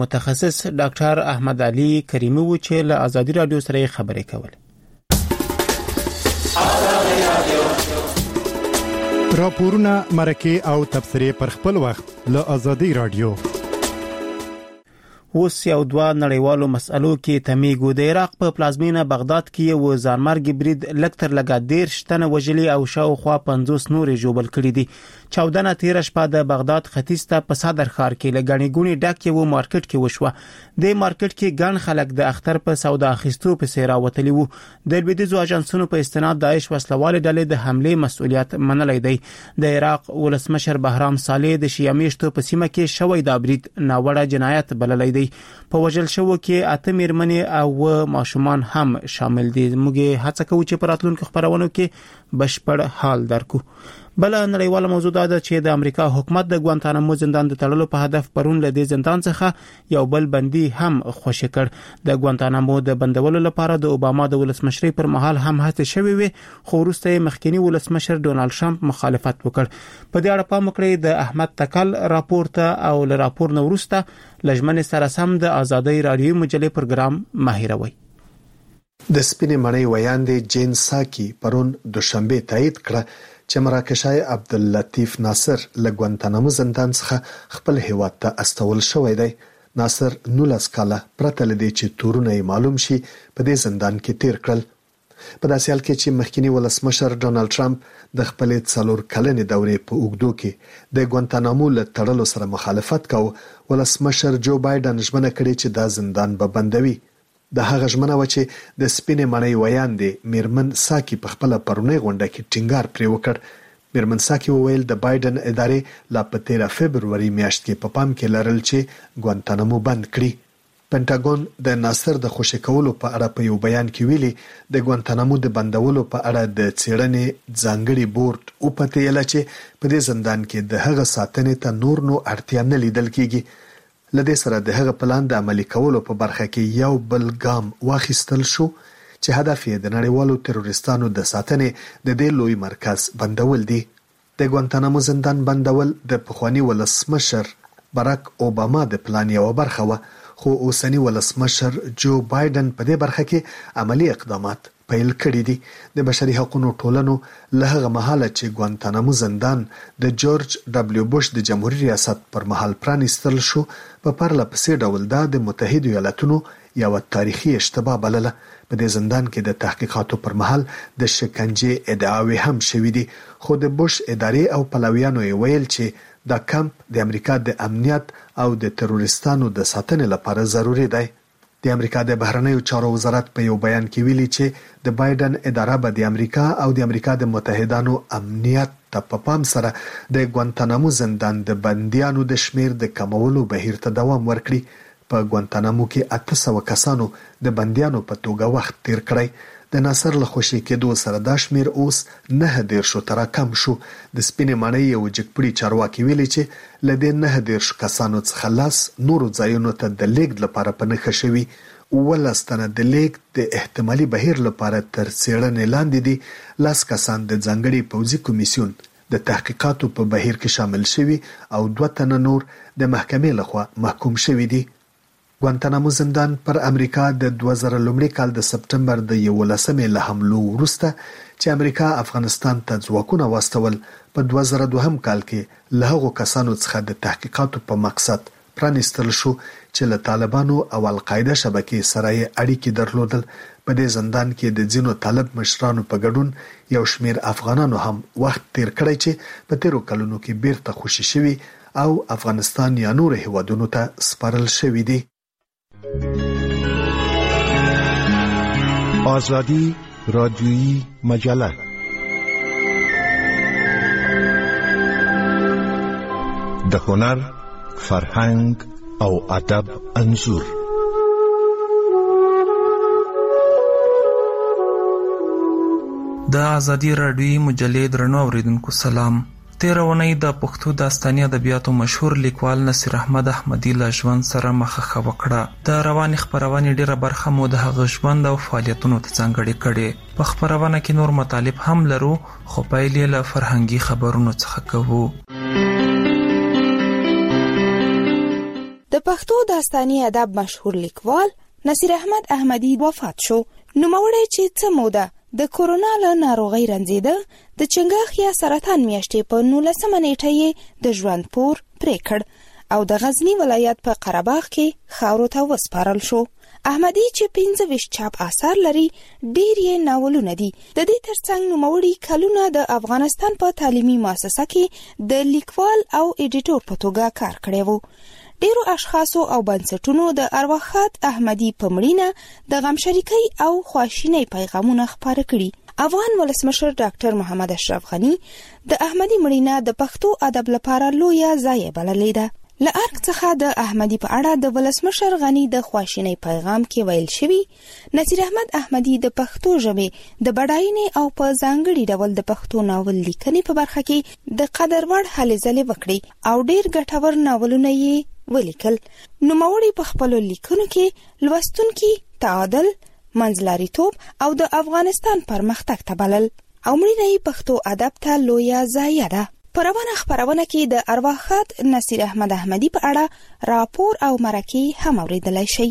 متخصص ډاکټر احمد علي کریمی و چې له ازادي رادیو سره خبرې کولې. راپورونه مرکه او تبصره پر خپل وخت له ازادي رادیو. اوس یو دوه نړیوالو مسألو کې تمیګو. د عراق په پلازمینه بغداد کې یو ځانمرګ برید لکتر لګا 13 تنه وژلي او شاوخوا 50 نور جوړل کړي دي. 14 13 شپه د بغداد ختیځ ته په صدر ښار کې لګڼې ګونی ډک یو مارکیټ کې وشوه. د مارکیټ کې ګڼ خلک د اختر په سودا اخیستو په سیرا وتلی وو. د لویدیځو اژانسونو په استناد داعش وسلواله ډلې د حمله مسؤلیت منلای دی. د عراق ولسمشر بهرام صالح د شیعه میشتو په سیمه کې شوی دا برید ناوړه جنایت بللی دی. په وجل شو کې 8 میرمنې او ماشومان هم شامل دي. موږ هڅه کوو چې په راتلونکو خبرونو کې بشپړ حال درکو. بل نړیواله موضوع ده چې د امریکا حکومت د ګوانتانامو زندان د تړلو په هدف پرون له دې زندان څخه یو بل بندي هم خوشی کړ. د ګوانتانامو د بندولو لپاره د اوباما د ولسمشرۍ پر مهال هم هڅه شوې وي، خو وروسته مخکنی ولسمشر ډونالد ټرمپ مخالفت وکړ. په دې اړه پام وکړئ د احمد تکل راپورته او له راپور نو وروسته لجمن سره سم د ازادي رادیو مجلې پروګرام ماهروي. د سپینې مړۍ ویاندې جین ساکی پرون دوشنبه تایید کړه چې مراکشای عبداللطیف ناصر له ګوانتانامو زندان څخه خپل هیواد ته استول شوی دی. ناصر 19 کاله پرته لدی چې تورونه یې معلوم شي په دې زندان کې تیر کړل. په داسې حال کې چې مخکنی ولسمشر ډونالد ټرمپ د خپل 4 کلنې دورې په اوږدو کې د ګوانتانامو له تړلو سره مخالفت کاوه، ولسمشر جو بایدن ژمنه کړې چې دا زندان به بندوي. د هغه ژمنه و چې د سپینې مړۍ ویاندې میرمن ساکی په خپل پرونی غونډه کې ټینګار پرې وکړ. میرمن ساکی وویل د بایدن ادارې لا په 13 فبرवरी میاشت کې په پام کې لرل چې ګوانتانامو بند کړي. پینټاګون د ناصر د خوشی کولو په اړه په یو بیان کې ویلي د ګوانتانامو د بندولو په اړه د څېړنې ځانګړي بورډ او پته یې چې په دې زندان کې د هغه ساتنې ته نور نو اړتیا نه لیدل کیږي. لدې سره د هغه پلان د عملي کولو په برخه کې یو بل ګام واخیستل شو چې هدف یې د نړیوالو تروریستانو د ساتنې د دې لوی مرکز بندول دي. د ګوانتانامو زندان بندول د پخوانی ولسمشر باراک اوباما د پلان یو برخه و، خو اوسنی ولسمشر جو بایدن په دې برخه کې عملی اقدامات پیل کړي دي. د بشري حقوقو ټولنو له هغه مهاله چې ګوانتانامو زندان د جورج دبلیو بوش د جمهوریت ریاست پر مهال پرانیستل شو، په پرله پسې ډول د متحده ایالاتونو یو تاریخي اشتباه بلله. په دې زندان کې د تحقیقاتو پر مهال د شکنجې ادعاوې هم شوې دي، خو د بوش ادارې او پلویانو یې ویل چې دا کمپ د امریکا د امنیت او د تروریستانو د ساتنې لپاره ضروری دی. د امریکا د بهرنیو چارو وزارت په یو بیان کې ویلي چې د بایدن اداره به د امریکا او د امریکا د متحدانو امنیت ته په پام سره د ګوانتانامو زندان د بندیانو د شمیر د کمولو بهیر ته دوام ورکړي. په ګوانتانامو کې 800 کسانو د بندیانو په توګه وخت تیر کړی. د ناصر له خوشی کېدو سره دا شمیر اوس 9 تر کم شو. د سپینې مړۍ یو جګپړي چارواکي ویلي چې لدې 9 کسانو څخه لاس نورو ځایونو ته د لیږد لپاره په نښه شوي. 12 تنه د لیږد د احتمالي بهیر لپاره تر څېړنې لاندې دي. 10 کسان د ځانګړي پوځي کمیسیون د تحقیقاتو په بهیر کې شامل شوي او 2 تنه نور د محکمې لخوا محکوم شوي دي. ګوانتانامو زندان پر امریکا د 2000 لومړي کال د سپټمبر د 11 له حملو وروسته چې امریکا افغانستان ته ځواکونه واستول، په 2002 کال کې له هغو کسانو څخه د تحقیقاتو په مقصد پرانیستل شو چې له طالبانو او القاعده شبکې سره اړیکې درلودل. په دې زندان کې د ځینو طالب مشرانو په ګډون یو شمیر افغانانو هم وخت تیر کړی چې په تیرو کلونو کې بیرته خوشي شوي او افغانستان یا نور هیوادونو ته سپارل شوي دي. آزادی رادیویی مجله د هنر، فرهنګ او ادب انځور. د آزادی رادیویی مجلې درنو اوریدونکو سلام. تیرونی د پښتو داستاني ادبیاتو مشهور لیکوال نصیر احمد احمدی له ژوند سره مخه وکړه. د رواني خبرونې ډیره برخه مو د هغه ژوند او فعالیتونو ته ځانګړې کړې. په خبرونه کې نور مطالب هم لرو، خو پیل یې له فرهنګي خبرونو څخه کوو. د پښتو داستاني ادب مشهور لیکوال نصیر احمد احمدی وفات شو. نوموړی چې څه موده د کورونا له ناروغۍ رنځیده، د چنګاښ یا سرطان میاشتې په 19 نیټه یې د ژوند پور پرې کړ او د غزنی ولایت په قرهباغ کې خاورو ته وسپارل شو. احمدی چې 25 چاپ آثار لري، ډیر یې ناولونه دي. د دې ترڅنګ نوموړي کلونه د افغانستان په تعلیمي مؤسسه کې د لیکوال او ایډیټور په توګه کار کړی وو. ډیرو اشخاصو او بنسټونو د ارواښاد احمدی په مړینه د غم شریکۍ او خواشینۍ پیغامونه خپاره کړي. افغان ولسمشر ډاکټر محمد اشرف غنی د احمدی مړینه د پښتو ادب لپاره لویه ضایعه بللې ده. له ارګ څخه د احمدی په اړه د ولسمشر غنی د خواشینۍ پیغام کې ویل شوی: نصیر احمد احمدی د پښتو ژبې د بډاینې او په ځانګړي ډول د پښتو ناول لیکنې په برخه کې د قدر وړ هلې ځلې وکړي او ډیر ګټور ناولونه یې ولیکل. نوموړي په خپلو لیکنو کې لوستونکي تعادل، منځلاریتوب او د افغانستان پرمختګ ته بلل او مړینه یې پښتو ادب ته لویه ضایعه ده. په روانه خپرونه کې د ارواښاد نصیر احمد احمدی په اړه راپور او مرکې هم اوریدلای شئ.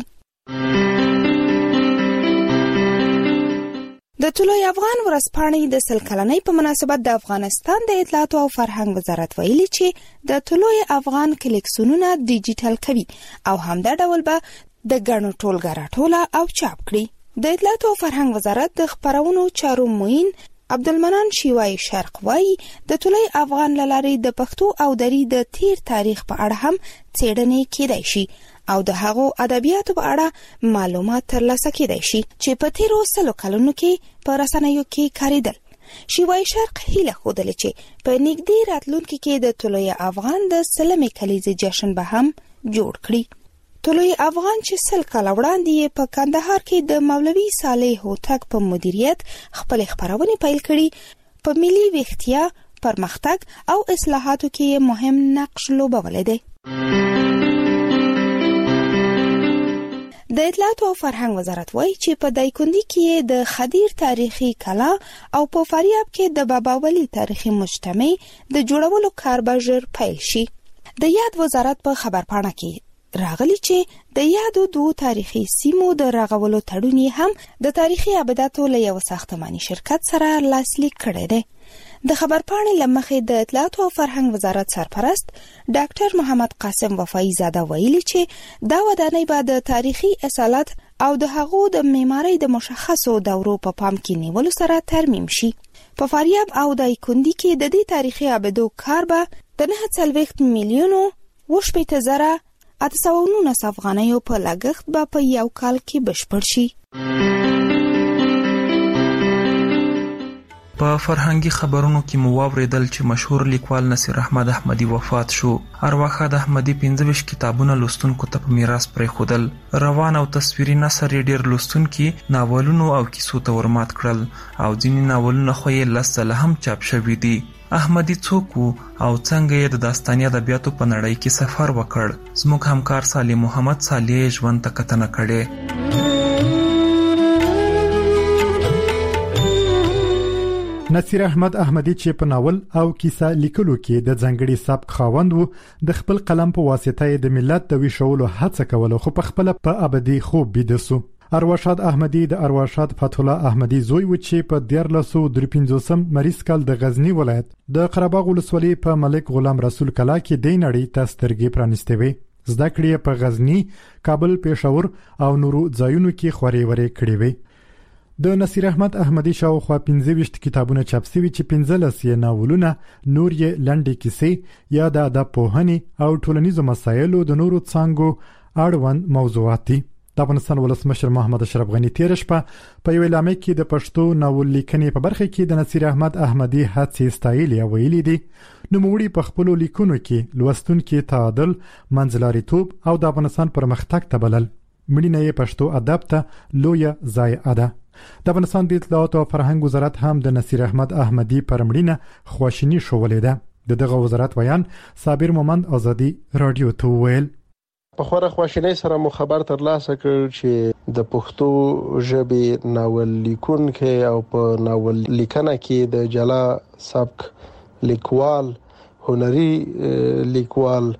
د طلوع افغان ورځپاڼې د 100 کلنۍ په مناسبت د افغانستان د اطلاعات او فرهنګ وزارت ویلي چې د طلوع افغان کلیکسیونونه ډیجیټل کوي او همدا ډول به د ګڼو ټولګه راټوله او چاپ کړي. د اطلاعات او فرهنګ وزارت د خپرونو چارو معین عبدالمنان شیوای شرق وایي د طلوع افغان لارې د پښتو او دری د تیر تاریخ په اړه هم څېړنې کېدای شي او د هغو ادبیاتو په اړه معلومات ترلاسه کېدای شي چې په تیرو 100 کلونو کې په رسنیو کې کارېدل. شیوای شرق هیله ښودله چې په نږدې راتلونکي کې د طلوع افغان د 100مې کلیزې جشن به هم جوړ کړي. طلوع افغان چې 100 کاله وړاندې په کندهار کې د مولوي صالح هوتک په مدیریت خپل خپرونې پیل کړي، په ملي ویښتیا، پرمختګ او اصلاحاتو کې مهم نقش لوبولی دی. د اطلاعات او فرهنګ وزارت وایي چې په دایکنډي کې د خدیر تاریخي کلا او په فاریاب کې د بابا ولی تاریخي مجتمع د جوړولو کار به ژر پیل شي. د یاد وزارت په خبرپاڼه کې راغلی چې د یادو دوه تاریخي سیمو د رغولو تړون هم د تاریخي ابداتو له یو ساختماني شرکت سره لاسلیک کړی دی. د خبرپاڼې له مخې د اطلاعات او فرهنګ وزارت سرپرست ډاکټر محمد قاسم وفایي زاده ویلي چې دا ودانۍ به د تاریخي اصالت او د هغو د معمارۍ د مشخصو دورو په پام کې نیولو سره ترمیم شي. په فاریاب او دایکنډي کې د دې تاریخي ابدو کار به د 49 میلیونو 819 افغانیو په لګښت به په یو کال کې بشپړ شي. په فرهنګي خبرونو کې مو واوریدل چې مشهور لیکوال نصیر احمد احمدی وفات شو. ارواښاد احمدی 25 کتابونه لوستونکو ته په میراث پرېښودل. روان او تصویري نثر یې ډېر لوستونکي ناولونو او کیسو ته ورمات کړل او ځینې ناولونه خو یې 10 ځله هم چاپ شوي دي. احمدی څوک او څنګه یې د داستاني ادبیاتو په نړۍ کې سفر وکړ؟ زموږ همکار صالح محمد صالح ژوند ته کتنه کړې. نصیر احمد احمدی چې په ناول او کیسه لیکلو کې د ځانګړي سبک خاوند وو، د خپل قلم په واسطه د ملت د ویښولو هڅه کوله، خو په خپل په ابدي خوب بيده سو. ارواښاد احمدی د ارواښاد فتح الله احمدی زوی و چې په 1353 مریض کال د غزنی ولایت د قرهباغ ولسوالۍ په ملک غلام رسول کلا کې د نړۍ ته سترګې پرانستې وې. زده کړې په غزنی، کابل، پېښور او نورو ځایونو کې خوري وري کړې وې. د نصیر احمد احمدی شاوخوا 15 کتابونه چاپ شوي چې 15 یې ناولونه، نور یې لنډې کیسې یا د ادب پوهنې او ټولنیزو مسایلو د نورو څانګو اړوند موضوعات دي. د افغانستان ولسمشر محمد اشرف غنی تیر شپه په یو اعلامیه کې د پښتو ناول لیکنې په برخه کې د نصیر احمد احمدی هڅې ستایلې او ویلي دي نوموړي په خپل لیکنو کې لوستونکي تعادل، منځلاریتوب او د افغانستان پرمختګ ته بلل. مړینه یې پښتو ادب ته لویه ضایعه ده. د افغانستان د اطلاعات او فرهنګ وزارت هم د نصیر احمد احمدی پر مړینه خواشینی شولې ده. دغه وزارت ویان صابر مومند ازادي رادیو ته ویل: په خوره خواشینۍ سره مو خبر ترلاسه کړ چې د پښتو ژبې ناول لیکونکي او په ناول لیکنه کې د جلا سبک لیکوال، هنري لیکوال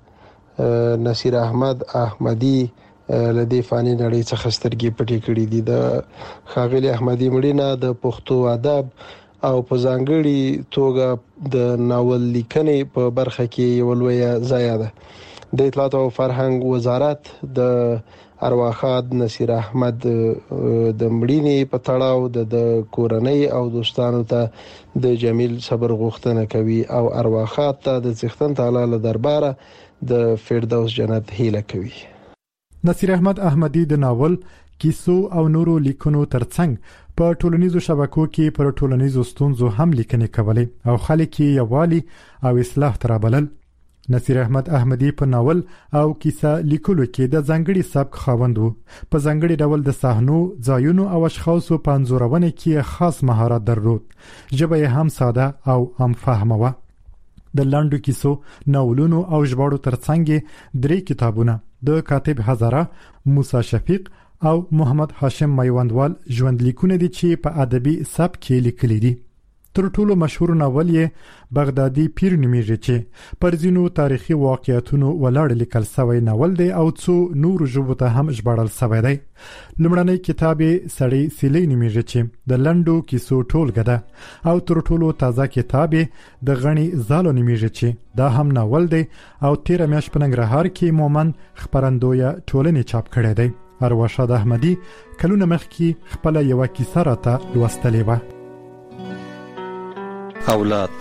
نصیر احمد احمدي لدې فانی نړۍ څخه سترګې پټې کړې دي. د ښاغلي احمدي مړینه د پښتو ادب او په ځانګړي توګه د ناول لیکنې په برخه کې یو لوی ضایعه ده. د اطلاعات او فرهنګ وزارت د ارواښاد نصیر احمد د مړینې په تړاو د کورنۍ او دوستانو ته د جمیل صبر غوښتنه کوي او ارواښاد ته د څښتن تعالی له درباره د فردوس جنت هیله کوي. نصیر احمد احمدي د ناول، کیسو او نورو لیکنو ترڅنګ په ټولنیزو شبکو کې پر ټولنیزو ستونزو هم لیکنې کولې او خلک یې یووالي او اصلاح ته رابلل. نصیر احمد احمدي په ناول او کیسه لیکلو کې د ځانګړي سبک خاوند و. په ځانګړي ډول د صحنو، ځایونو او اشخاصو په انځورونه کې خاص مهارت درلود. ژبه یې هم ساده او عام فهمه وه. د لنډو کیسو، ناولونو او ژباړو ترڅنګ 3 کتابونه د کاتب هزاره، موسی شفیق او محمد هاشم میوندوال ژوند لیکونه دي چې په ادبي سبک کې لیکلي دي. تر ټولو مشهور ناول یې بغدادي پیر نومیږي چې پر ځینو تاریخي واقعیتونو ولاړ لیکل شوی ناول دی او څو نورو ژبو ته هم ژباړل شوی دی. لومړنی کتاب یې سړی سیلی نومیږي چې د لنډو کیسو ټولګه ده او تر ټولو تازه کتاب یې د غنی زالو نومیږي چې دا هم ناول دی او 13 میاشت په ننګرهار کې مومن خبرندویه ټولنې چاپ کړی دی. ارواښاد احمدي کلونه مخکې خپل یو کیسه راته لوستلې وه. اولاد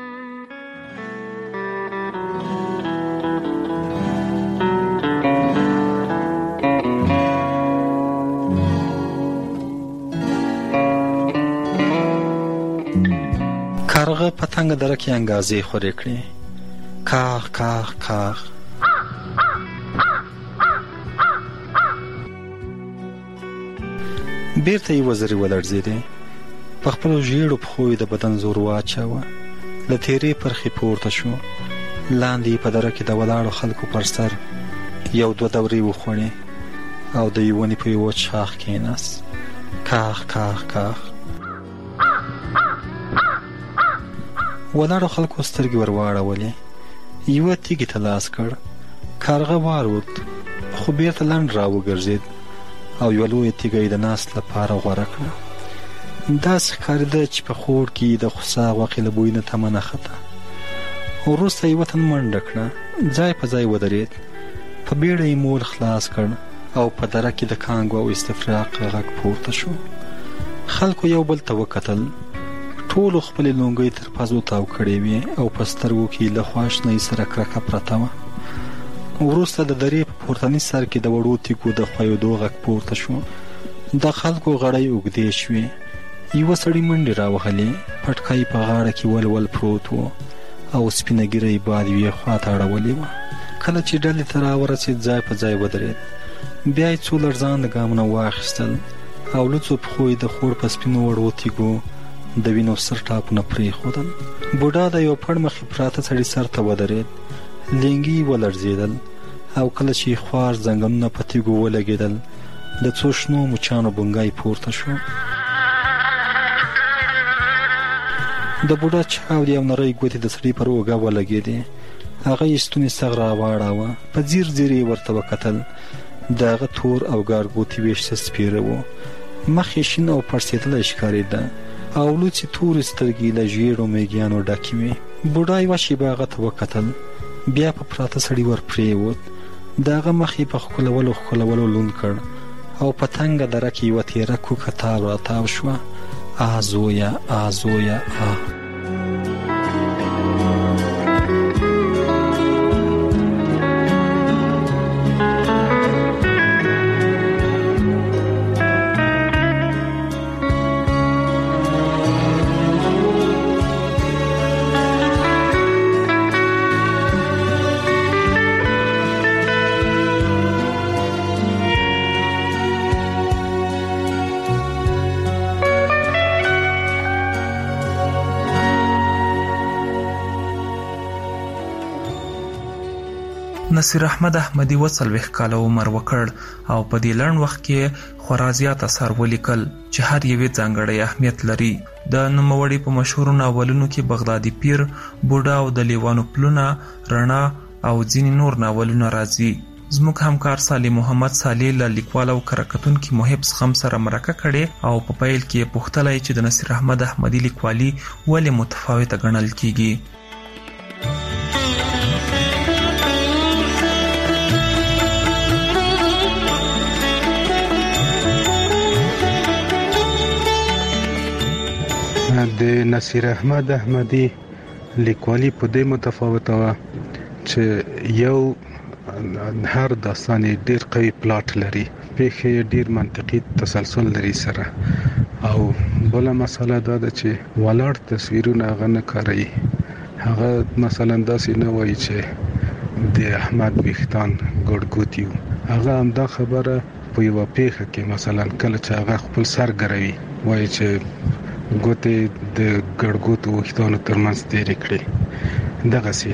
کارغه پتنګ درکې انګازې خورې کړې، کاغ کاغ کاغ. بیرته یې وزرې ولړزېدې. په خپلو ژیړو پښو د بدن زور واچاوه. له تیرې پرخې پورته شو. لاندې په دره کې د ولاړو خلکو پر سر 1-2 دورې وخوړې او د یونې په یوه چاخ کېناست. کاغ کاغ کاغ. ولاړو خلکو سترګې ورواړولې. یوه تیږې ته لاس کړ. کارغه والوت خو بیرته لنډ راوګرځېد او یوه لویه تیږه یې د ناست لپاره غوره کړه. داسې ښکارېده چې په خوړ کې د خوسا غوښې له بوی نه تمه نښته. وروسته یې وطن منډه کړه. ځای په ځای ودرېد. په بیړه یې مول خلاص کړ او په دره کې د کانګو او استفراق غږ پورته شو. خلکو یو بل ته وکتل. ټولو خپلې لونګۍ تر پزو تاو کړې وې او په سترګو کې له خواشنۍ سره کرکه پرته وه. وروسته د درې په پورتني سر کې د وړو تیږو د ښویېدو غږ پورته شو. د خلکو غړۍ اوږدې شوې. یوه سړي منډې راوهلې. پټکی په غاړه کې ولول پروت و او سپینه ږیره یې باد یوې خوا ته اړولې وه. کله چې ډلې ته راورسېد ځای په ځای ودرېد. بیا یې څو لړزانده ګامونه واخیستل او لوڅو پښو یې د خوړ په سپینو وړو تیږو د وینو سر ټاپونه پرېښودل. بوډا د یو پړ مخې پراته سړي سر ته ودرېد. لینګي ولړزېدل او کله چې خوار زنګنونه په تیږو ولګېدل د څو شنو مچانو بونګی پورته شو. د بوډا چاودې او نرۍ ګوتې د سړي پر اوږه ولګېدې. هغه یې ستونی سغ راواړاوه. په ځیر ځیر یې ورته وکتل. د هغه تور او ګارګوتې ویښته سپېره و. مخ یې شین او پړسېدلی ښکارېده او لوڅې تورې سترګې له ژیړو میږیانو ډکې وې. بوډا یوه شېبه هغه ته وکتل. بیا په پراته سړي ور پرېوت. د هغه مخ یې په ښکلولو لوند کړ او په تنګه دره کې یوه تیره کوکه تاو راتاو شوه. آزویا آزویا آ. نصیر احمد احمدي 40 کاله عمر وکړ او په دې لنډ وخت کې خورا زیات اثار ولیکل چې هر یوې ځانګړی اهمیت لري. د نوموړي په مشهورو ناولونو کې بغدادي پیر، بوډا او د لیوانو پلونه، رڼا او ځینې نور ناولونه راځي. زموږ همکار صالح محمد صالح له لیکوال او کارکتونکي محب څخه سره مرکه کړې او په پیل کې پوښتلای چې د نصیر احمد احمدي لیکوالي ولې متفاوته ګڼل کیږي. د نصیر احمد احمدي لیکوالي په دې متفاوته و چې یو هر داستان ډیر قوي پلاټ لري، پیښې ډیر منطقي تسلسل لري سره، او بل مسله دا ده چې ولاړ تصویرونه هغه نه کوي. هغه مثلا داسې نه وایي چې د احمد ویختان ګډګوتیو، هغه هم دا خبره په یو پیښه کې مثلا کله چې هغه خپل سر ګروي وایي چې ګوتې د ګډګوتو ویختانو ترمنځ تیرې کړې. دغه سي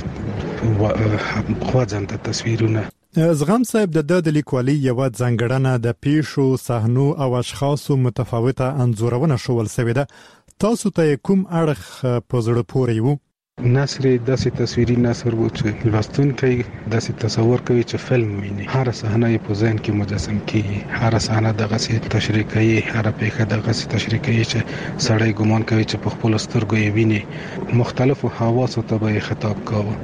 خوځنده تصویرونه. زغم صاحب د لیکوالي یو ځانګړنه د پیښو، صحنو او اشخاصو متفاوته انځورونه شول سوي ده. تاسو ته کوم اړخ په زړه پورې وو؟ نثر داسې تصویري نثر وو چې لوستونکی داسې تصور کوي چې فلم ویني. هر صحنه یې په ذهن کې مجسم کیږي، هر صحنه دغه څه تشریح کوي، هر پیښه دغه څه تشریح کوي چې سړی ګمان کوي چې په خپل سترګو یې ویني. مختلفو حواسو ته به خطاب کاوه،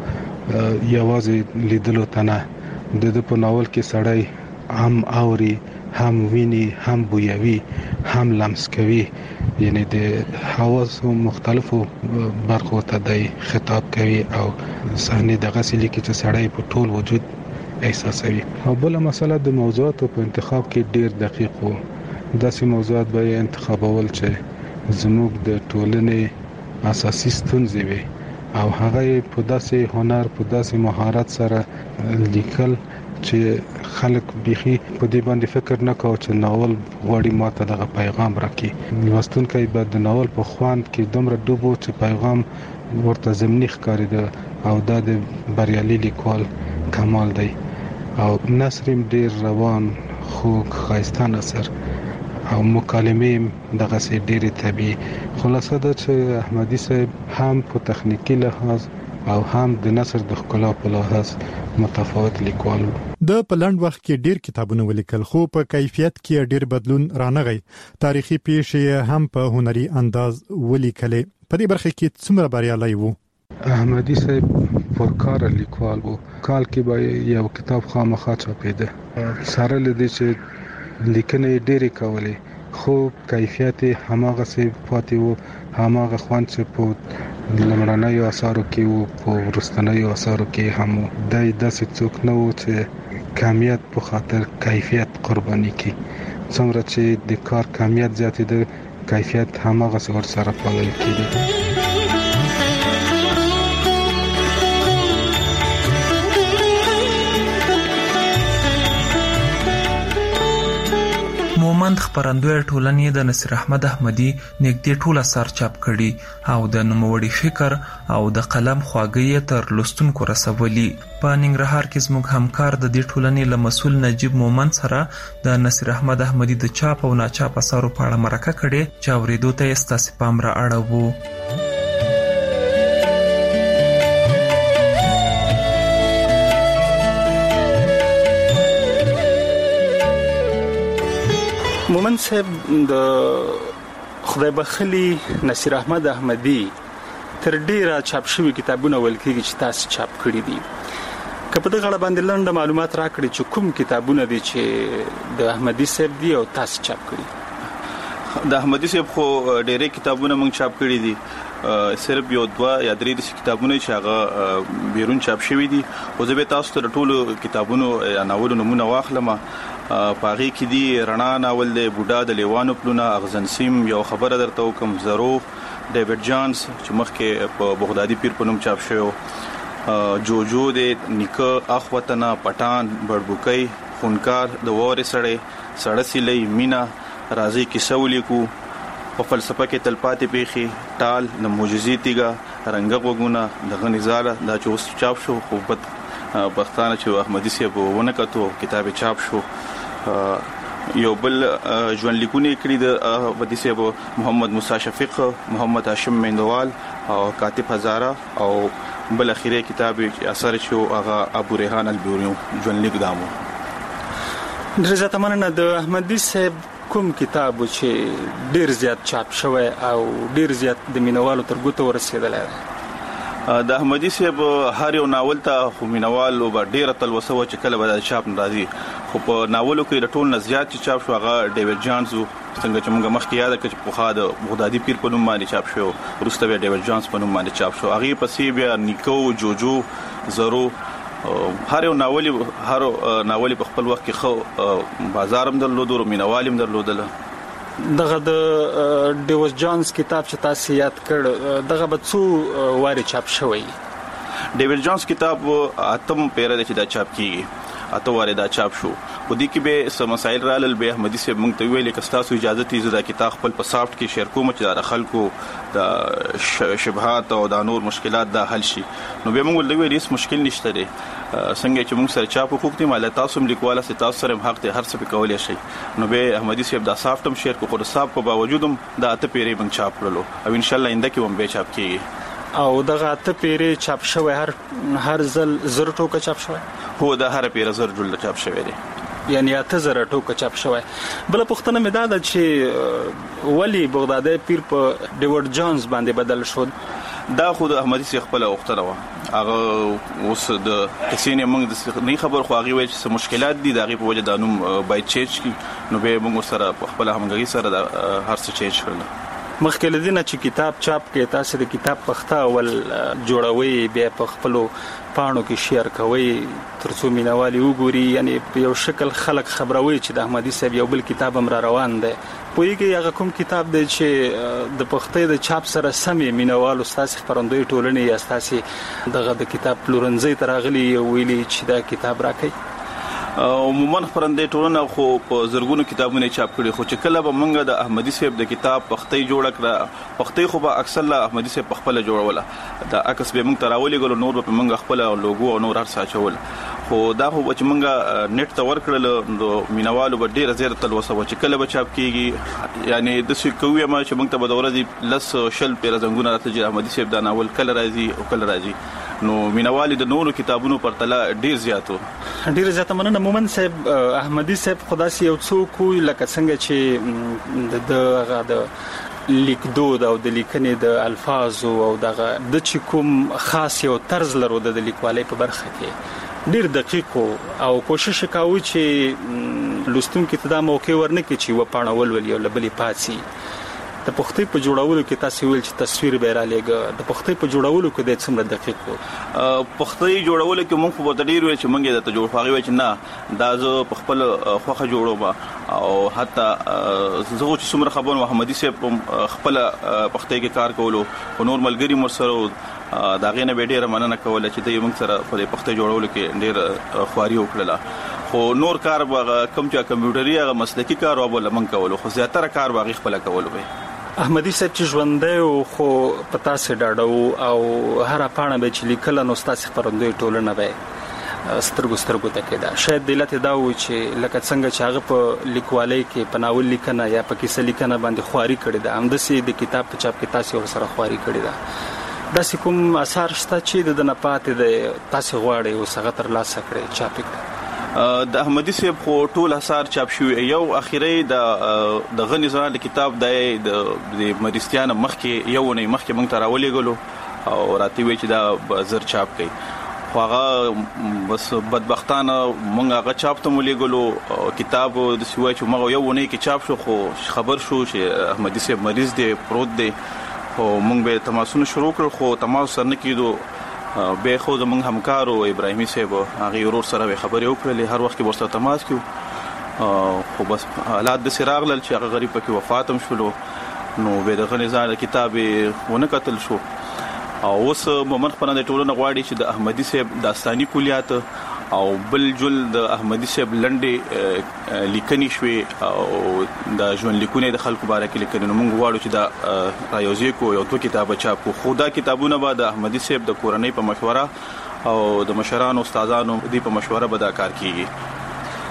یوازې لیدلو ته نه. د په ناول کې سړی هم اوري، هم ویني، هم بویوي، هم لمس کوي. یعنی د حواسو مختلفو برخو ته د خطاب کوي او صحنه دغه سلی کې چې سړی په ټول وجود احساسوي. او بل مسله د موضوعاتو په انتخاب کې ډیر دقیق وو. داسې موضوعات به انتخابول چې زموږ د ټولنې اساسي ستونزې وي او هغه په داسې هنر، په داسې مهارت سره لیکل چې خلک بيخي په دې باندې فکر نه کوي چې ناول غوړي ماته دغه پیغام راکړي. لوستونکي به د ناول په خوان کې دومره ډوبو چې پیغام ورته زمینی ښکاري او دا د بریالي لیکوال کمال دی. او نثر ډیر روان، خوږ، ښایسته نثر او مکالمې دغه سي ډېرې طبيعي. خلاصه دا چې احمدي صاحب هم په تخنیکی لحاظ او هم د نثر د ښکلا په لحاظ متفاوت لیکوال و. د پلند وخت کې ډیر کتابونه ولیکل، خو په کیفیت کې ډیر بدلون رانغی. تاریخي پیښې هم په هنري انداز ولیکلې. په دې برخه کې څومره بریالي وو؟ احمدي صاحب پرکار لیکوال وو. کال کې به یو کتاب خامخا چاپېده. سره لدې چې لیکنې ډېرې کولې، خو کیفیت هماغه سي پاتې وو، هماغه خوان چې په لمړنیو اثارو کې وو، په ورستنیو اثارو کې هم د داسې څوک نه وو چې کمیت په خاطر کیفیت قرباني کړي. څومره چې د کار کمیت زیاتې ده، کیفیت هماغه څه ورسره پالل کېږي. مومند خبرندوی ټولنې د نصیر احمد احمدي نږدې ټول اثار چاپ کړي او د نوموړي فکر او د قلم خواږی تر لوستونکو رسولي. په ننګرهار کې زموږ همکار د دې ټولنې له مسؤل نجیب مومند سره د نصیر احمد احمدي د چاپ او ناچاپ اثارو په اړه مرکه کړې چې اورېدو ته یې ستاسې پام را اړوو. مومند صاحب د خدای بخلی نصیر احمد احمدي تر ډیره چاپ شوی کتابونه ولکېږي چې تاسو چاپ کړی دي. که په دغه اړه باندې لنډه معلومات راکړئ چې کوم کتابونه دي چې د احمدي صاحب دي او تاسو چاپ کړی؟ د احمدي صاحب خو ډېرې کتابونه موږ چاپ کړی دي، صرف یو دوه یا درې د کتابونه چې هغه بیرون چاپ شوی دي. او زه به تاسو ته ټولو کتابونو یا ناولونو نمونه واخلم. پاغي کې دی رڼا ناول دی، بوډا د لیوانو پلونه، اغزن سیم، یو خبره درته وکم، ظروف، ډیوډ جانز چې مخکې په بغدادي پیر په نوم چاپ شوی، جوجو دی، نیکه، اخوتنا، پټان، بړبوکۍ، خونکار، د وورې سړی، سړه سیلۍ، مینا، راځي کیسه ولیکو، په فلسفه کې تلپاتې پیښې، ټال، د معجزې تیګه، رنګه غوږونه، دغه نزاله دا چې اوس چاپ شو، خو پښتانه چې احمدي صاحب ونه کتو کتاب چاپ شو. یو بل ژوند لیکونه کړی د احمدي صاحب، محمد موسی شفیق، محمد هاشم میندوال او کاتب هزاره او بل اخیری کتاب اثر چې هغه ابو ریحان البیونی ژوندلیک دامو. ډېر زیاته مننه. د احمدي صاحب کوم کتاب چې ډېر زیات چاپ شوی او ډېر زیات د مینوالو تر ګوتو ورسېدلی دی؟ د احمدي صاحب هر یو ناول ته خو مینوالو به ډېره تلوسه وه چې کله به د چاپ نه راځي، خو په ناولو کې د ټول نه زیات چې چاپ شو هغه ډیوډ جانز و، څنګه چې موږ مخکې یاد کړو چې پخوا د بغدادي پیر په نوم باندې چاپ شو، وروسته بیا ډیوډ جانز په نوم باندې چاپ شو، هغې پسې بیا نیکو، جوجو، زرو، هر یو ناول په خپل وخت کې خو بازار هم درلودو، مینوال هم درلودله. دغه د ډیوډ جانز کتاب چې تاسو یاد کړ دغه به څو واري چاپ شوی؟ ډیوډ جانز کتاب اتم پیره د چې دا چاپ کیږي، اته واره دا چاپ شو. په دې کې به سم مسائل رالل، به احمدي صاحب موږ ته ویل چې تاسو اجازه تی زدا کتاب خپل په سافت کې شیر کوم چې د خلکو د شبهات او د نور مشکلات دا حل شي. نو به موږ ولې هیڅ مشکل نشته دی، څنګه چې موږ سره چاپ حقوق دي مال تاسو هم لیکواله سي تاسو سره حق ته هر څه په کولای شي. نو به احمدي صاحب دا سافت هم شیر کو، خو د صاحب په باوجود هم دا اته پیری موږ چاپ کړلو او ان شاء الله انده کې هم به چاپ کیږي. او دغه اته پیری چاپ شوی هر ځل زر ټوکه چاپ شوی؟ هو د هر پیره زر جوړ چاپ شوی دی، یعنی اته زر ټوکه چاپ شوی. بل پوښتنه مې دا ده چې ولی بغدادي پیر په ډیوډ جانز باندې بدل شو؟ دا خو د احمدي صاحب خپل وختره و، هغه اوس د کسینې موږ نه خبر، خو هغه وایي چې مشکلات دي دغه په وجه د نوم باید چینج کی. نو به موږ سره خپل همغږي سره د هر څه چینج کړل. مخکې لدینه چې کتاب چاپ کې تاسو د کتاب پخته ول جوړوي، بیا په خپل پاڼو کې شیر کوي ترڅو مینوالي وګوري، یعنی په یو شکل خلک خبروي چې د احمدي صاحب یو بل کتاب هم را روان دی. پوهیږي هغه کوم کتاب دی چې د پختې د چاپ سره سمې مینوالو ستاسو خبرندوی ټولنې یا ستاسو دغه د کتاب پلورنځي تراغلي ویلي چې دا کتاب راکړي؟ عموما خبرندې ټولنه خو په زرګونو کتابونه چاپ کړي، خو چې کله به موږ د احمدي صاحب د کتاب پختې جوړ کړه، پختې خو به اکثر له احمدي صاحب په خپل جوړوله، دا عکس به موږ تراولې ګلو، نور به موږ خپل لوګو او نور هر څه چول. خو دا خو چې موږ نت ته ورکړل نو مینوالو به ډیر زیات تلوسه و چې کله به چاپ کیږي، یعنی د څه کوي ما چې موږ ته به دورې لس شل پیر زنګونه راته چې احمدي صاحب دا ناول کله راځي او کله راځي. نو مینوالي د نورو کتابونو پر تله ډیر زیاتو. ډیر زیات مننه مومن صاحب. احمدي صاحب خدا سي یو څوک لکه څنګه چې د لیکدود او د لیکنې د الفاظ او دغه د چې کوم خاص یو طرز لرو د لیکوالۍ په برخه کې ډیر دقیق او کوشش کاوه چې لوستونکو ته دا موقع ورنکړي چې و پاڼول ولې او لبلې پاتې. د پختې په جوړولو کې تاسو ویل چې تصویر به را لګا، د پختې په جوړولو کې د څومره دقیق وو؟ پختې جوړولو کې موږ په ډیر وی چې موږ د جوړ فاغي وی چې نه دا زه په خپل خوخه جوړوم، او حتی زه چې څومره خبر محمدي صاحب خپل پختې کې کار کولو او نور ملګری مر سره دا غینه به ډیره مننه کوله چې د موږ سره په پختې جوړولو کې ډیر خواري وکړه. خو نور کار به کم چې کمپیوټري هغه مسلکی کار او بل من کولو، خو زیاتره کار باغی خپل کولو به. احمدي صاحب چې ژوندې او خو پتا سي ډاډو او هر پاڼه به چې لیکل نو ستاسو خبرندوی ټولنه به سترګو ته کېده. شاید دلته دا و چې لکه څنګه چې هغه په لیکوالۍ کې په ناول لیکنه یا په کیسه لیکنه باندې خواري کړې ده، همداسې د کتاب په چاپ کې تاسو سره خواري کړې ده. دا کوم آثار شته چې د نه پاتې د تاسو غواړي او څنګه تر لاسه کړی چاپ کړئ؟ د احمدي صاحب خو ټول اثار چاپ شوی، یو اخیری د غنی زړه د کتاب د مریستیان مخکې یو نه مخکې موږ ته راولې غلو او راته وی چې دا زر چاپ کړي، خو هغه بس بدبختانه موږ هغه چاپ ته مولې غلو کتاب د سوي چې موږ یو نه کې چاپ شو، خو خبر شو چې احمدي صاحب مریض دی پروت دی، خو موږ به تماسونه شروع کړ، خو تماس سره نه کېدو. به خو زمونږ همکارو ابراهیمي صاحب هغه ورور سره خبرې وکړلې، هر وخت ورسره تماس کیو، خو بس حالات د سراغ لل چې هغه غریب پکې وفات هم شولو. نو به د غنیزان کتاب ونه قتل شو، او اوس مومن خپل د ټولنه غواړي چې د احمدي صاحب داستاني کلیات او بل جل د احمدي صاحب لنډې لیکنې شوې او د ژوند لیکونه د خلکو باره کې لیکنې، نو موږ غواړو چې دا رايوځي کو یو دوه کتابه چاپ کو. خو دا کتابونه به د احمدي صاحب د کورنۍ په مشوره او د مشرانو استادانو دی په مشوره به دا کار کیږي.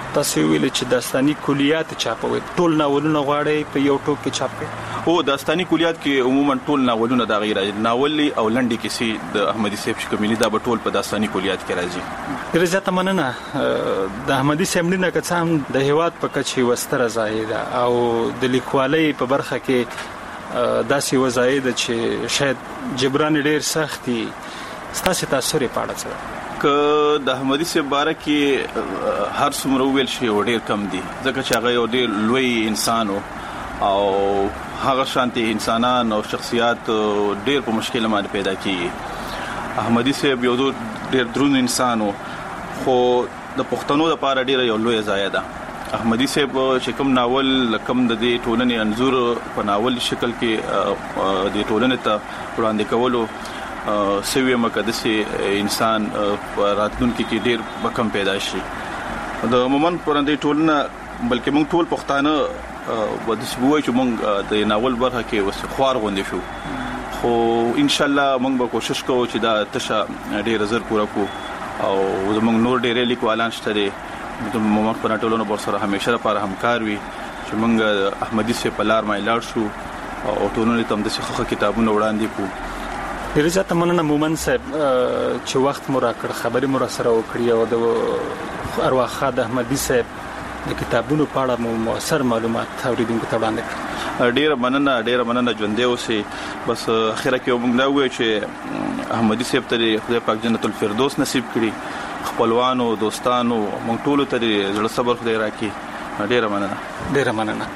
تاسو ویل چې داستاني کلیات چاپوي ټول ناولونه غواړي په یو ټوک کې چاپ کړي او داستاني کلیات کې عموما ټول ناولونه د غیر ناولي او لنډي کیسې د احمدي صاحب شکملي دا به ټول په داستاني کلیات کې راځي. ډېر زیاته مننه. د احمدي صاحب نه کڅام د هیواد په کچې وستره ځای ده او د لیکوالۍ په برخه کې داسې وځای ده چې شاید جبران ډېر سختي. ستاسو تاثیر په اړه څه که د احمدي صاحب باره کې هر څومره ویل شي ډېر کم دي ځکه چې هغه یو ډېر لوی انسان او هغه شانتي انسانان او شخصیات ډېر په مشکل باندې پیدا کیږي. احمدي صاحب یو ډېر درون انسان خو د پښتنو لپاره ډېر یو لوی ځای ده. احمدي صاحب چې کوم ناول کم د دې ټولنې انزور په ناول شکل کې د ټولنې ته وړاندې کولو سوي مقدسي انسان راتلونکي کې ډېر بکم پیدا شي. د مومن پرندې ټولنه بلکې موږ ټول پښتانه د سبوي چې موږ د ناول برخه کې وسه خوار غونډې شو خو ان شاء الله موږ به کوشش کوو چې دا تشه ډېر زر پوره کو او زموږ نور ډېر لیکوالان شته د مومن پرندې ټولنه بر سره همیشه لپاره همکار وي چې موږ احمدي صاحب په لار ما لاړ شو او ټولنه تم د څه کتابونه وړاندې کو. ډېر زیاته مننه مومن صاحب چې وخت مو راکړ خبرې مو سره وکړې او د ارواخا د احمدي صاحب د کتابونو په اړه مو موثر معلومات اوریدونکو ته وړاندې کړل. ډېر مننه ژوندې اوسئ. بس اخره کې موږ دا وایو چې احمدي صاحب ته خدای پاک جنت الفردوس نصیب کړي خپلوانو دوستانو موږ ټول ته زړه صبر خدای راکړي. ډېر مننه.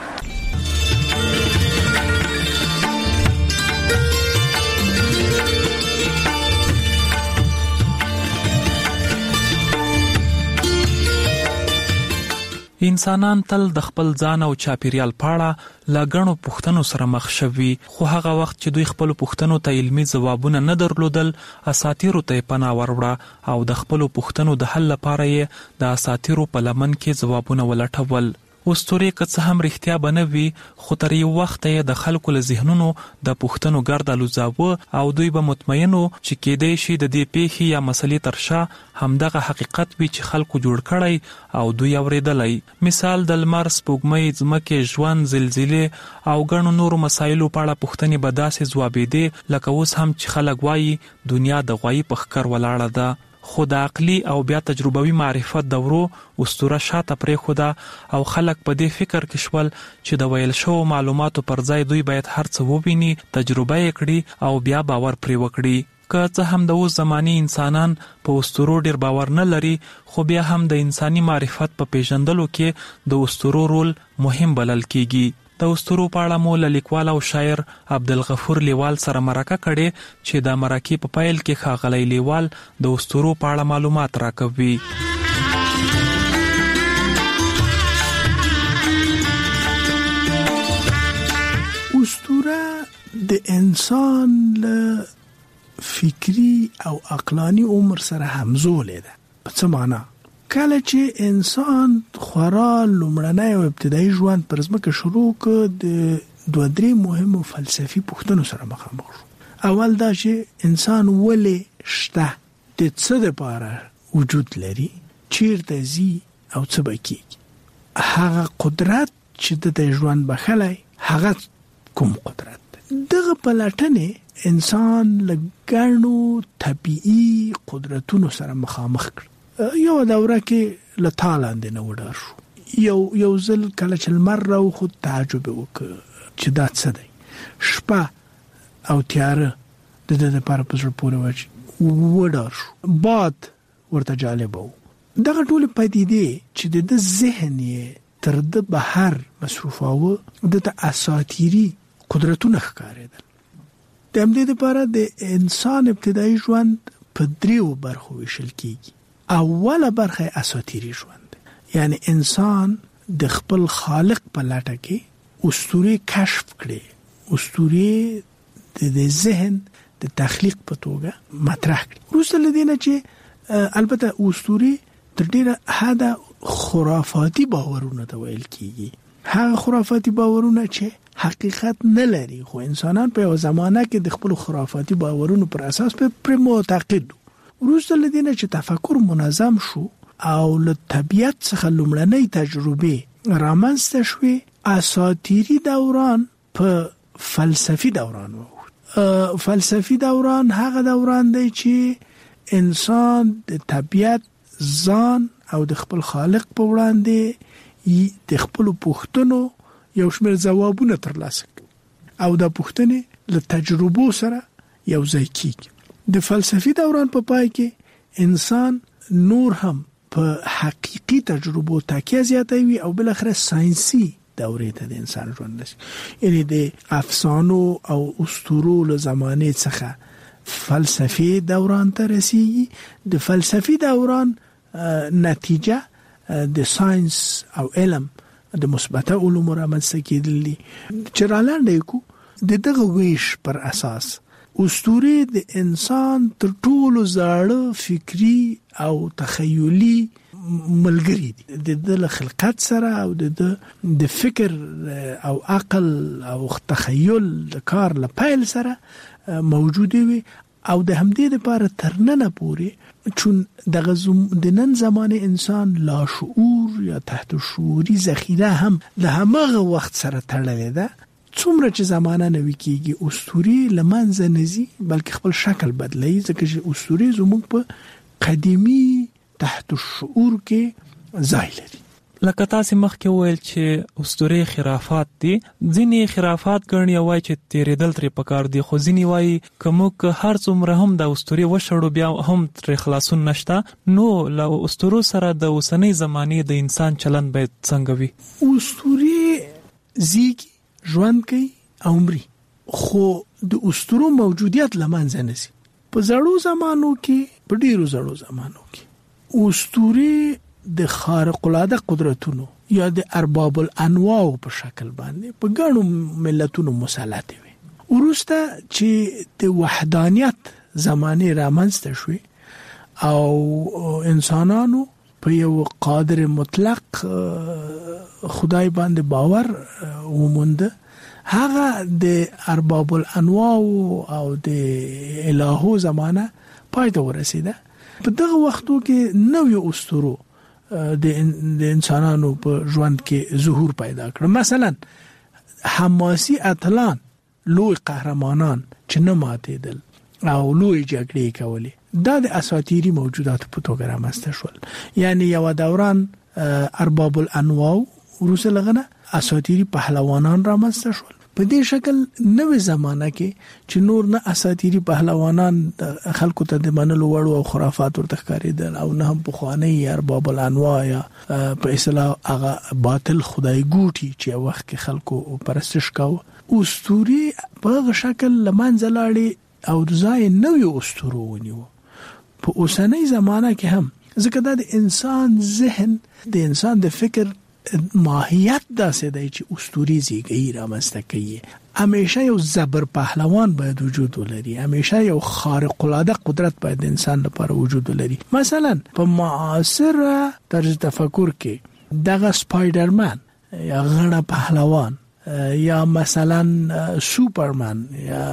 انسانان تل د خپل ځان او چاپیریال پاړه لګڼو پوښتنو سره مخ شوي خو هغه وخت چې دوی خپل پوښتنو ته علمي ځوابونه نه درلودل اساطیرو ته پناه وروړه او د خپل پوښتنو د حل لپاره یې د اساطیرو په لمن کې ځوابونه ولټول. اسطورې که څه هم رښتیا بنوي خو تر یو وخت یې د خلکو له ذهنونو د پوښتنو ګرد الوزاوه او دوی به مطمئنو چې کېدای شي د دې پیښې یا مسلې تر شا همدغه حقیقت وي چې خلکو جوړ کړی او دوی اوریدلی. مثال د لمر، سپوږمۍ، ځمکې، ژوند، زلزلې او ګڼو نورو مسایلو په اړه پوښتنې به داسې ځوابېدې لکه اوس هم چې خلک وایي دنیا د غوایي په ښکر ولاړه ده. خو د عقلي او بیا تجربوي معرفت دورو اسطوره شاته پرېښوده او خلک په دې فکر کې شول چې د ویل شوو معلوماتو پر ځای دوی باید هر څه وویني، تجربه یې کړي او بیا باور پرې وکړي. که څه هم د اوس زماني انسانان په اسطورو ډیر باور نه لري خو بیا هم د انساني معرفت په پیژندلو کې د اسطورو رول مهم بلل کیږي. د اسطورو په اړه مو له لیکوال او شاعر عبدالغفور لیوال سره مرکه کړې چې د مرکې په پیل کې ښاغلی لیوال د اسطورو په اړه معلومات راکوي. اسطوره د انسان له فکری او عقلانی عمر سره همزوله ده. په څه معنا؟ کله چې انسان خورا لومړنی او ابتدایي ژوند پر ځمکه شروع کړ د دوه درې مهمو فلسفي پوښتنو سره مخامخ شو. اول دا چې انسان ولې شته، د څه لپاره وجود لري، چیرته ځي او څه به کیږي. هغه قدرت چې د ژوند بخلی هغه کوم قدرت ده. دغه پلټنې انسان له ګڼو طبیعي قدرتونو سره مخامخ کړ. یو دوره کې لټالاندې نه وډار شو. یو ځل کله چې لمر راو خود تعجب وکړ چې دا څه دی. شپه او تیاره د دې لپاره په زړه پورې وډار شو. باد ورته جالب وو. دغه ټول پدیدې چې د ذهن یې تر د بهر مصروفاوه د اساطیری قدرتونه ښکارېدل. د همدې لپاره د انسان ابتدایي ژوند په دریو برخو ویشل کیږي. اوله برخه اساطیری ژوند، یعنی انسان د خپل خالق په لټه کې اسطورې کشف کړي، اسطورې د ذهن د تخلیق په توګه مطرح کړي. وروسته له دې نه چې البته اسطورې تر ډیره حده خرافاتي باورونه ته ویل کیږي. هغه خرافاتي باورونه چې حقیقت نه لري خو انسانان په یو زمانه کې د خپل خرافاتي باورونو پر اساس پر معتقد. وروسته له دې نه چې تفکر منظم شو او له طبيعت څخه لومړنۍ تجربه رامنځته شوې اساطیری دوران په فلسفي دوران وو. فلسفي دوران هغه دوران دی چې انسان د طبيعت ځان او د خپل خالق په وړاندې د خپل پوښتنو یو شمېر ځوابونه ترلاسه کوي او د پوښتنې له تجربو سره یو ځای کیږي. د فلسفي دوران په پای کې انسان نور هم په حقيقي تجربو تکیه زیاتوي او بل اخر ساينسي دورې ته د انسان ژوند نشي. یعنی د افسانو او اسطورو له زمانه څخه فلسفي دوران ته رسیږي. د فلسفي دوران نتیجه د ساينس او علم د مثبت علوم رامنځته کېدل دي. چې رالاندې کو د دغه ویش پر اساس اسطورې د انسان تر ټولو زاړه فکری او تخیلی ملګری دي. د خلقت سره او د فکر او عقل او تخیل د کار لپاره سره موجوده وي او د همدې لپاره ترننه پوري چون د نن زمانه انسان لاشعور یا تحت شعوري ذخیره هم د همغه وخت سره تړلې ده. څومره چې زمانه نوي کېږي اسطوري لمنځه نزي بلکې خپل شکل بدلوي ځکه چې اسطوري زموږ په قديمي تحت الشعور کې ځای لري. لکه تاسو مخکې ویل چې اسطوري خرافات دي. ځینې خرافات ګڼي وای چې تیرېدل ترې پکار دي خو ځینې وای کومک هر څومره هم د اسطوري وشړو بیا هم تر خلاصون نشته. نو له اسطورو سره د اوسنۍ زمانه د انسان چلند باید څنګه وي؟ اسطوري زیږي ژوند کوي او مري خو د اسطورو موجودیت لمنځه نشي. په زړو زمانو کې په ډیرو زړو زمانو کې اسطوري د خارق العاده قدرتونو یا د ارباب الانواع په شکل باندې په ګڼو ملتونو مسلط وي. ورسته چې د وحدانیت زمانه رامنځته شوه او انسانانو په یو قادر مطلق خدای باندې باور ومنده هغه د ارباب الانواع او د الهو زمانه پای ته ورسیده. په دغه وختو کې نوې اسطورو د انسانانو په ژوند کې ظهور پیدا کړ. مثلا حماسي اتلان لوی قهرمانان چې نه ماتېدل او لوی جګړې کولې دا د اساطیری موجودات په توګه رامنځته شول. یعنی یو دوران ارباب الانواع ورسره لغنه اساطیری پهلوانان رامنځته شول. په دې شکل نوې زمانہ کې چې نور نه اساطیری پهلوانان خلکو ته د منلو وړو او خرافات ورته ښکارېدل او نه هم پخوانی ارباب الانواع یا په اصطلاح هغه باطل خدای ګوټي چې وخت کې خلکو پرستش کاوه. اسطوري په شکل لمنځه لاړې او ځای نوې اسطورو ونیو. په اوسنۍ زمانہ کې هم ځکه دا د انسان ذهن د انسان د فکر ماهیت داسې دی چې اسطوري زیږي رامنځته کوي. همیشه یو زبر پهلوان باید وجود ولري. همیشه یو خارق العاده قدرت باید د انسان لپاره وجود ولري. مثلا په معاصر طرز تفکر کې دغه سپایډرمن یا غړ پهلوان یا مثلا سوپرمن یا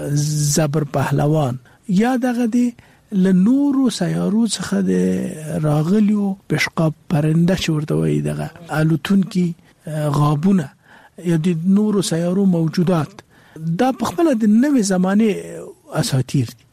زبر پهلوان یا دغه دی لنورو سیارو څخه د راغلیو پشقاب پرنده چورته وي دغه الوتون کی غابونه یا د نورو سیارو موجودات دا په خپل د نوې زمانه اساطیر دي.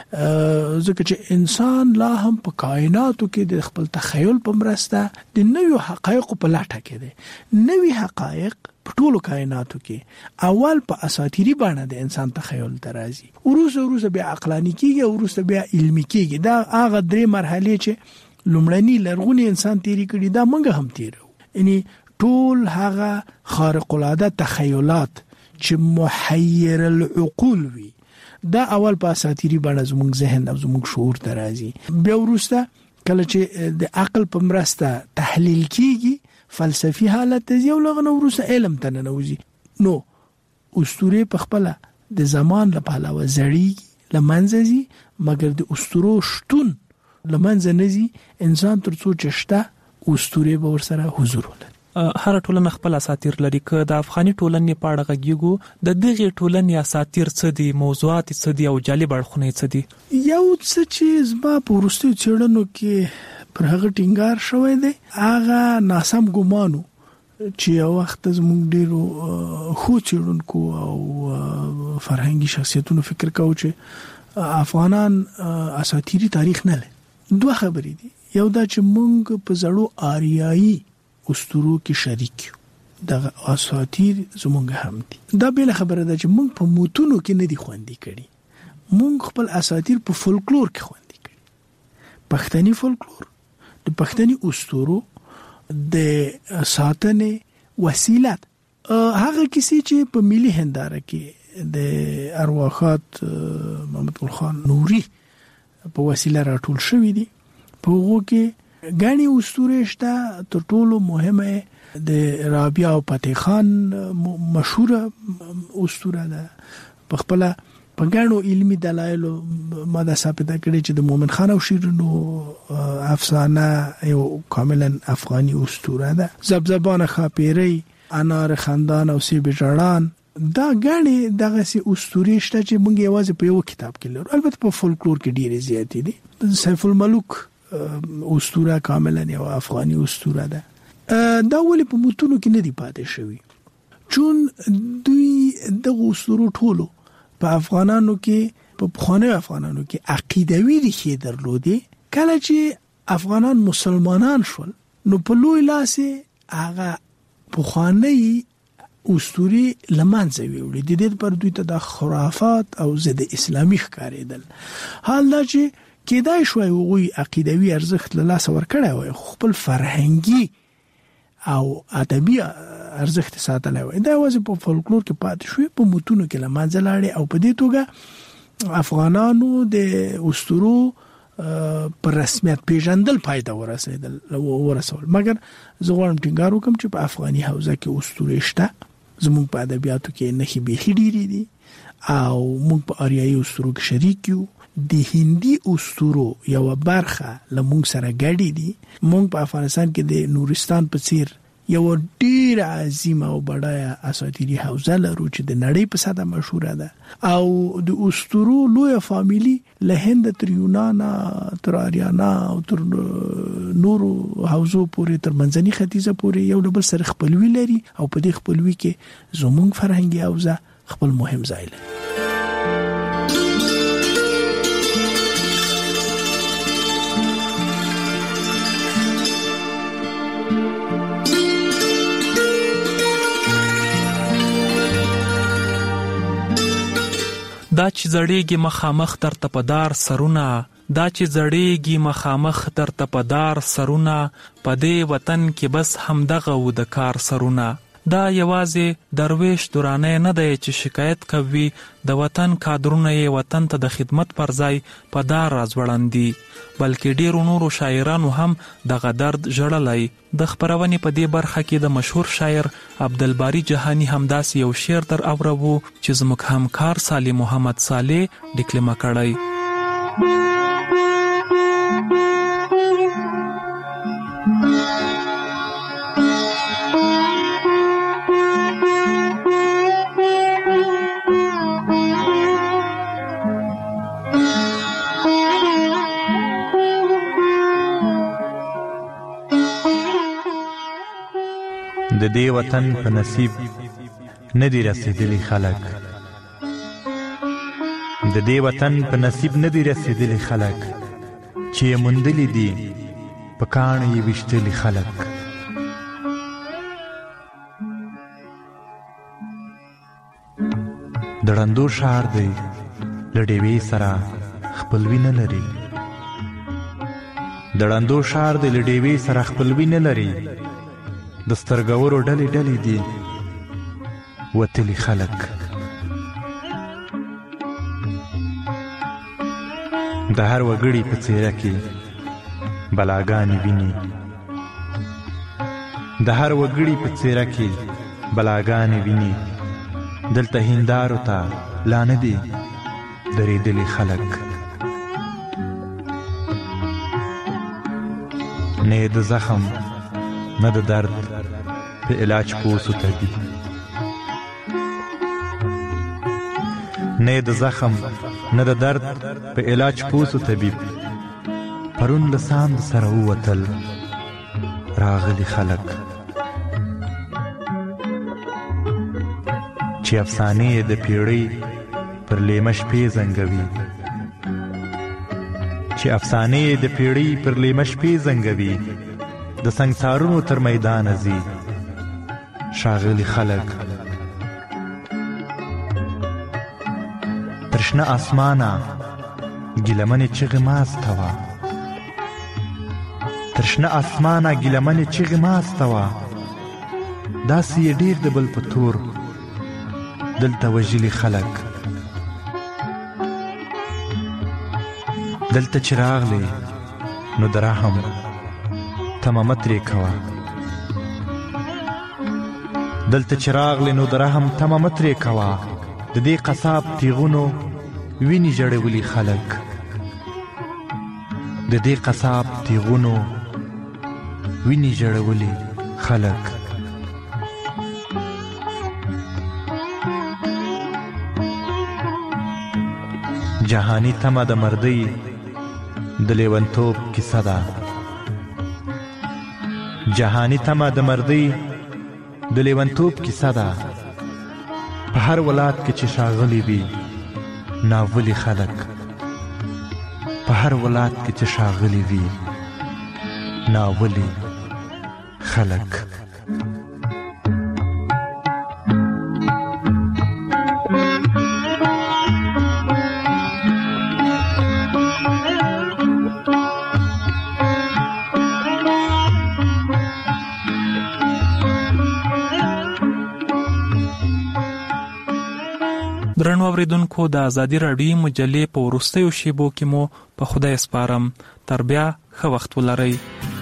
ځکه چې انسان لا هم په کائناتو کې د خپل تخیل په مرسته د نوې حقایق په لټه کې دي. نوې حقایق په ټولو کائناتو کې اول په اساطیری باندې د انسان تخیل درازي وروسته بیا عقلانی کیږي او وروسته بیا علمي کیږي. دا هغه درې مرحله چې لومړنی لرغونی انسان تیری کړی دا موږ هم تیرو. یعنی ټول هغه خارق العاده تخیلات چې محیر العقول وي دا اول په اساطیری باندې زموږ ذهن او زموږ شعور درازي. بیا وروسته کله چې د عقل په مرسته تحلیل کیږي فلسفي حالت ته یو لغنه وروسته علم ته ننوځي. نو اسطوره په خپل د زمان لپاره وزړی لمنځي مګر د اسطورو شتون لمنځ نه زی انسان ترڅو چشته اسطوره به ورسره حضور ولري. هر ټولنه خپل اساطیر لري. که د افغاني ټولنې په اړه غږیږو د دغه ټولنې اساطیر څه دي، موضوعات څه دي او جالب اړخونه څه دي؟ یو څه چې زما په ورستي چړنو کې پر هغه ټینګار شوی دی. هغه ناسم ګمانو چې یو وخت زموږ ډیرو خو چیرونکو او فرهنګي شخصیتونو فکر کاوه چې افغانان اساطیری تاریخ نه لري. دوه خبرې دي. یو دا چې موږ په زړو آریایي اسطورو کې شریک یو، دغه اساطیر زموږ هم دي. دا بل خبره ده چې موږ په موتونو کې نه دي خوندي کړي، موږ خپل اساطیر په فولکلور کې خوندي کړي. پښتني فولکلور د پښتني اسطورو د ساتنې وسیله هغه کیسې چې په ملي هنداره کې د ارواحات محمد ګل خان نوري په وسیله راټول شوې دي. په هغه کې غني اسطوره شته. تر ټولو مهمه د رابعه او فتح خان مشهوره اسطوره ده. په خپل په غاڼو علمي دلایل ماده ثابته کړي چې د مومن خان او شیرینو افسانه یو کاملا افغاني اسطوره ده. زبزبان خاپيري، انار خندان او سیب جړان، دا غاڼې دغه سي اسطوري شته چې موږ یوازې په یو کتاب کې لرو. البته په فولکلور کې ډېرې زیاتې دي. سیف الملوک اسطوره کاملا یو افغاني اسطوره ده. دا ولې په متونو کې نه دی پاتې شوی؟ چون دوی دغه اسطورو ټولو په افغانانو کې، په پخواني افغانانو کې عقیدوي ریښې درلودې. کله چې افغانان مسلمانان شول نو په لوی لاس هغه پخواني اسطوري لمانځه ویوړي. د دې پر دوی ته د خرافات او ضد اسلامي ښکارېدل. حال دا چې کېدای شوی هغوی عقیدوي ارزښت له لاسه ورکړی وای، خپل فرهنګي او ادبي ارزښت ساتلی وای. دا یوازې په فولکلور کې پاتې شوی، په متونو کې له منځه لاړې. او په دې توګه افغانانو د اسطورو پر رسمیت پیژندل پای ته ورسول. مګر زه غواړم ټینګار وکړم چې په افغاني حوزه کې اسطورې شته. زموږ په ادبیاتو کې نښې بیخي ډېرې دي او موږ په آریایي اسطورو کې شریک یو. د هندي اسطورو یو برخه لمونږ سره ګډې دي. موږ په افغانستان کې د نورستان په څیر یو ډیر عظیمه او بډایه اساطیری حوزه لرو چې د نړۍ په سطحه مشهوره ده. او د اسطورو لوی فامیلی له هند تر یونان تر آریانا او تر نورو حوزو پورې تر منځني ختیځه پورې یو ډول سره خپلوي لري. او په دې خپلوي کې زموږ فرهنګي حوزه خپل مهم ځای لري. دا چې زړېږي مخامخ در تپدار سرونه، دا چې زړېږي مخامخ در تپدار سرونه، په دې وطن کې بس همدغه و د کار سرونه. دا یوازې درویش دورانه نه دی چې شکایت کوي د وطن کادرونه یې وطن ته د خدمت پر ځای په دار راځوړندي، بلکې ډیرو نورو شاعرانو هم دغه درد ژړلی. د خپرونې په دې برخه کې د مشهور شاعر عبدالباری جهانی همداسې یو شعر در اورو چې زموږ همکار صالح محمد صالح ډیکلمه کړی. د دې وطن په نصیب ندی رسیدلی خلک، د دې وطن په نصیب ندی رسیدلی خلک، چې یې موندلی دي په کاڼو یې ویشتلی خلک. د ړندو ښار دی له ډیوې سره خپلوي نه لري، د ړندو ښار دی له ډیوې سره خپلوي نه لري، د سترګورو ډلې ډلې دي وتلي خلک. د هر وګړي په څېره کې بلاګانې ویني، د هر وګړي په څېره کې بلاګانې ویني، دلته هندارو ته لا نه دي درېدلي خلک. نه د زخم نه د درد په علاج پوسو طبیب، نه د زخم نه د درد په علاج پوسو طبیب، په پرون لسان سره ووتل راغلي خلک چې افسانې د پیړۍ پر لیمه شپې زنګوي چې افسانې د پیړۍ پر لیمه شپې زنګوي د سنګسارونو تر میدان ځي ښاغلي خلک ترشنه اسمانه ګیلمنې چغې ماسته وه ترشنه اسمانه ګیلمنې چغې ماسته وه داسې یې ډېر د بل په تور دلته وژلي خلک دلته چې راغلی نو د رحم تمه مه ترې کوه دلته چې راغلی نو د رحم تمه مه ترې کوه د دې قصاب تیغونو وینې ژړولي خلک د دې قصاب تیغونو وینې ژړولي خلک جهانی تمه د مردۍ د لیونتوب کیسه ده جهانی تمه د مردۍ د لیونتوب کیسه ده په هر ولایت کې چې ښاغلي وي ناولي خلک په هر ولایت کې چې ښاغلي وي ناولي خلک درنو اوریدونکو د ازادي راډیو مجلې په وروستیو شیبو کې مو په خدای سپارم تر بیا ښه وخت ولرئ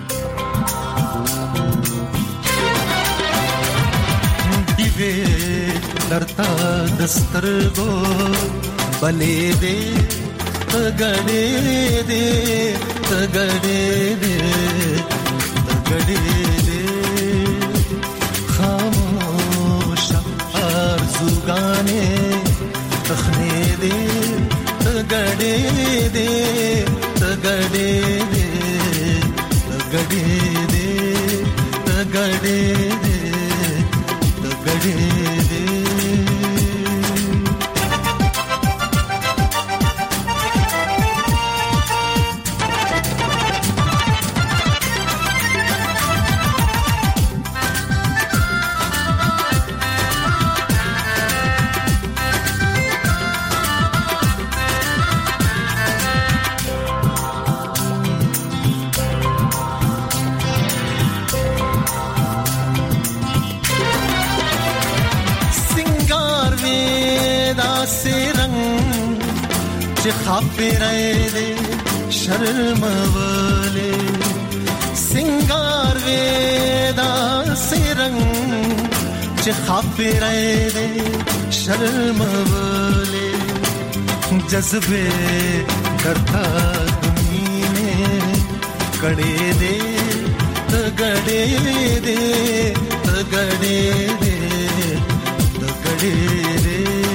دیوې درته د سترګو بلې دې تګړې دې تګړې دې تګړې دې خاموش ارزوګانې تخنې دې تګړې دې تګړې دې تګړې دې تګړې دې تګړې دې چې خاپېرې دې شرمولې سنگار وې دا سرنګ چې خاپېرې دې شرمولې جذبې درته دنينه کړې دې تګړې دې تګړې دې تګړې دې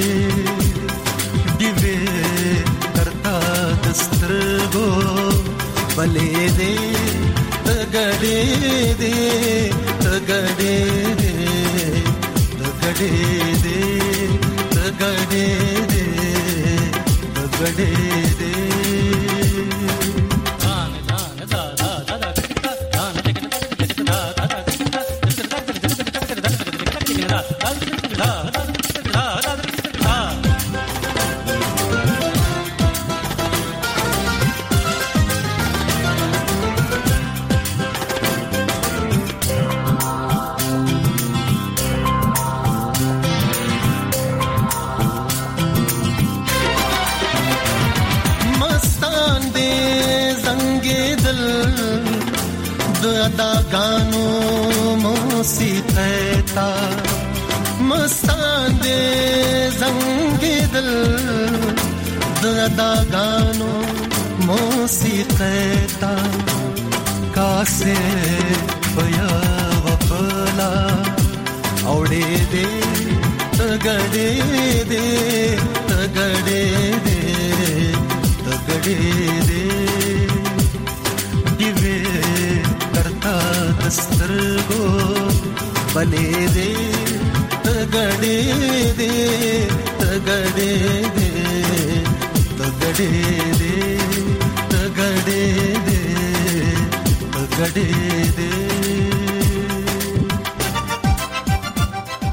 دیوې درته دسترګو بلې دې تګړې دې تګړې دې تګړې دې تګړې دې تګړې دې داګانو موسیقتا مستان دې زنګیدل داګانو موسیقتا کاسه پیا وپلا اوړې دې تګړې دې تګړې دې تګړې دې سترګو بلې دې تګړې دې تګړې دې تګړې دې تګړې دې تګړې